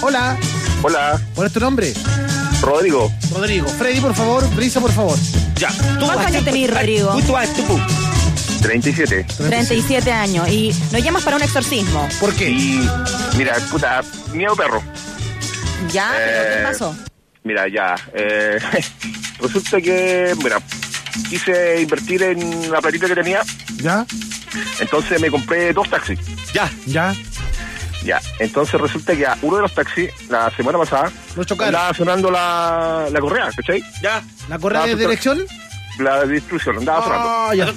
Hola. Hola. ¿Cuál es tu nombre? Rodrigo. Rodrigo. Freddy, por favor. Brisa, por favor. Ya. ¿Cuántos años tenés, Rodrigo? 37. 37 años. Y nos llamas para un exorcismo. ¿Por qué? Y mira, puta, miedo perro. ¿Ya? ¿Pero qué pasó? Mira, ya. Resulta que, mira, quise invertir en la platita que tenía. ¿Ya? Entonces me compré 2 taxis. ¿Ya? Ya. Entonces resulta que a uno de los taxis, la semana pasada, Lo chocaron. andaba sonando la correa, ¿cachai? Ya. ¿La correa de dirección? La distribución, andaba sonando. Ah, ya.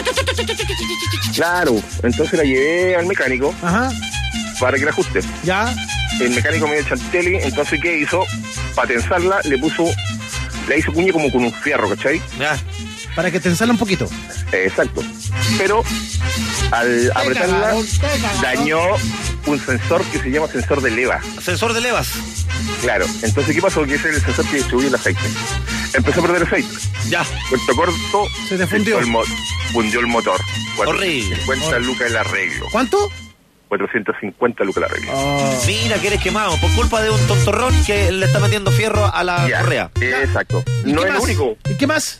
Claro. Entonces la llevé al mecánico Ajá. para que la ajuste. ¿Ya? El mecánico me dio chantelli, entonces ¿qué hizo? Para tensarla, le hizo cuña como con un fierro, ¿cachai? Ya. Para que te ensala un poquito. Exacto. Pero al apretarla, dañó un sensor que se llama sensor de leva. Sensor de levas. Claro. Entonces, ¿qué pasó? Que ese es el sensor que distribuye el aceite. Empezó a perder aceite. Ya. Cuento corto, Se te fundió. Fundió el motor. Horrible. 450 lucas el arreglo. ¿Cuánto? 450 lucas el arreglo. Mira que eres quemado por culpa de un tontorrón que le está metiendo fierro a la Ya, correa. exacto. ¿Y No qué es más? el único. ¿Y qué más?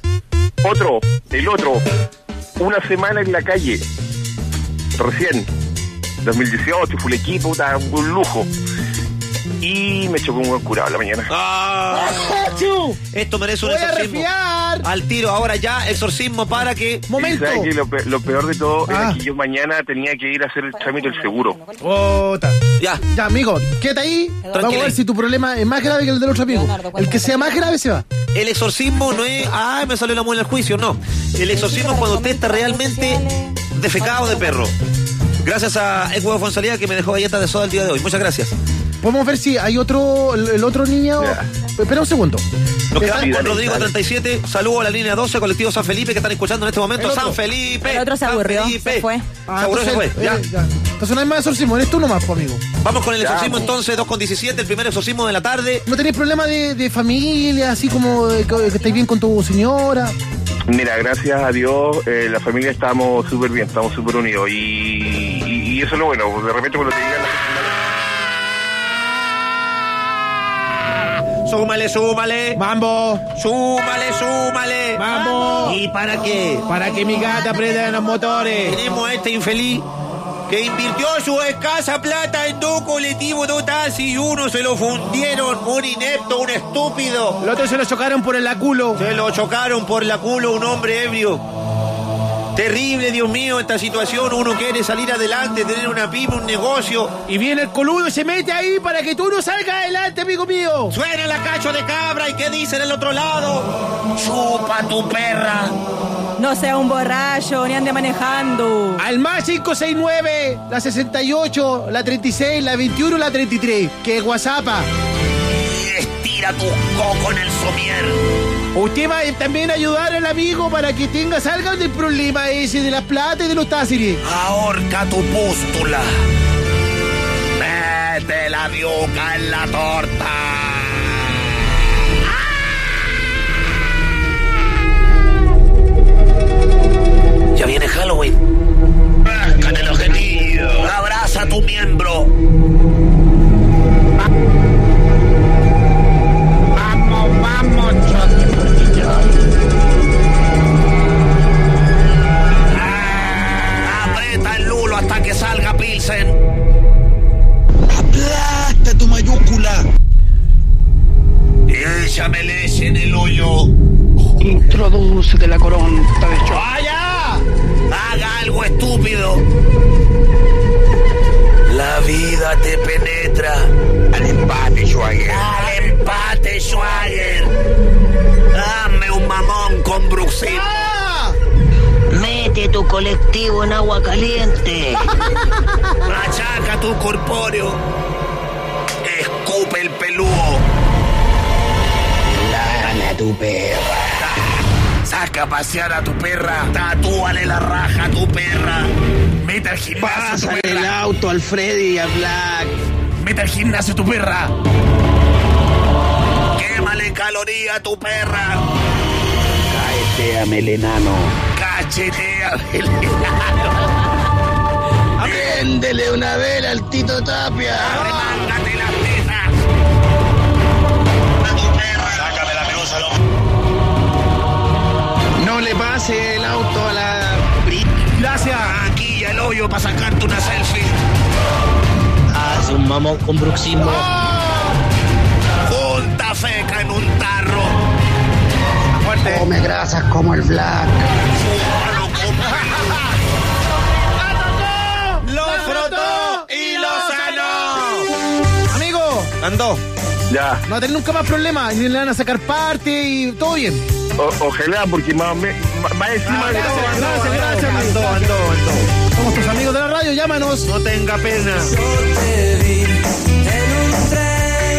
El otro, una semana en la calle, recién, 2018, full equipo, un lujo. Y me chocó un buen curado en la mañana. Ah, esto merece un Voy a exorcismo. resfriar. Al tiro, ahora ya, exorcismo para que... Momento. Y ¿sabes qué? Lo peor de todo Ah. era que yo mañana tenía que ir a hacer el trámite del seguro. Ota. Ya. Ya, amigo, quédate ahí. Vamos a Tranquilo. ver si tu problema es más grave que el del otro amigo. El que sea más grave se va. El exorcismo no es... Ay, me salió la muela al juicio, no. El exorcismo es cuando usted está realmente defecado de perro. Gracias a Ex Huevo Fonsalía que me dejó galletas de soda el día de hoy. Muchas gracias. Podemos ver si hay otro, el otro niño. Ya. Espera un segundo. Nos quedamos Sí, con dale, Rodrigo dale. 37. Saludos a la línea 12, colectivo San Felipe, que están escuchando en este momento. El otro. San Felipe. El otro se San aburrió, Felipe. se fue. Se aburrió, se fue. Ya. Entonces no hay más exorcismo, eres tú nomás, pues, amigo. Vamos con el Ya, exorcismo pues. entonces, 2:17, el primer exorcismo de la tarde. ¿No tenéis problema de familia, así como que estáis bien con tu señora? Mira, gracias a Dios, la familia estamos súper bien, estamos súper unidos. Y eso es lo bueno, de repente cuando te llegan Súmale, súmale. ¡Mambo! Súmale, súmale. ¡Mambo! ¿Y para qué? Para que mi gata aprenda en los motores. Tenemos a este infeliz que invirtió su escasa plata en 2 colectivos, 2 taxis y uno se lo fundieron. Un inepto, un estúpido. Los otros se lo chocaron por el culo. Se lo chocaron por la culo un hombre ebrio. Terrible, Dios mío, esta situación. Uno quiere salir adelante, tener una pyme, un negocio. Y viene el coludo y se mete ahí para que tú no salgas adelante, amigo mío. Suena la cacho de cabra y ¿qué dice del otro lado? Chupa tu perra. No sea un borracho, ni ande manejando. Al más 569, la 68, la 36, la 21, la 33. Que es WhatsApp. Estira tu coco en el somier. Usted va a también ayudar al amigo para que salgan del problema ese de la plata y de los táceres. Ahorca tu pústula. Mete la diuca en la torta. Ya viene Halloween. Rascan el objetivo. Abraza tu miembro. Vamos, Chucky. Aprieta el lulo hasta que salga Pilsen. Aplasta tu mayúscula. Échame leche en el hoyo. Introdúcete la coronta de Chucky. ¡Vaya! Haga algo estúpido. La vida te penetra. Al empate, Schwager. Al empate, Schwager. Dame un mamón con Bruxil. Mete tu colectivo en agua caliente. Machaca tu corpóreo. Escupe el peludo. Lana a tu perra. Saca a pasear a tu perra. Tatúale la raja a tu perra. Mete al gimnasio a tu Pásale el perra. auto al Freddy y a Black. Mete al gimnasio a tu perra. Quémale caloría a tu perra. Caeteame el enano. Cachetea del enano. Préndele una vela al Tito Tapia. Arremángate las tetas. río para sacarte una selfie. Hace un mamón con bruxismo. Junta feca en un tarro. Fuerte. Come grasas como el black. Chúpalo, compadre. Lo frotó y lo sanó. Amigo, Andó. Ya, no va a tener nunca más problemas. Ni le van a sacar parte y todo bien. ojalá, porque más encima de todo. Gracias, amigo. Andó. Somos tus amigos de la radio, llámanos. No tenga pena.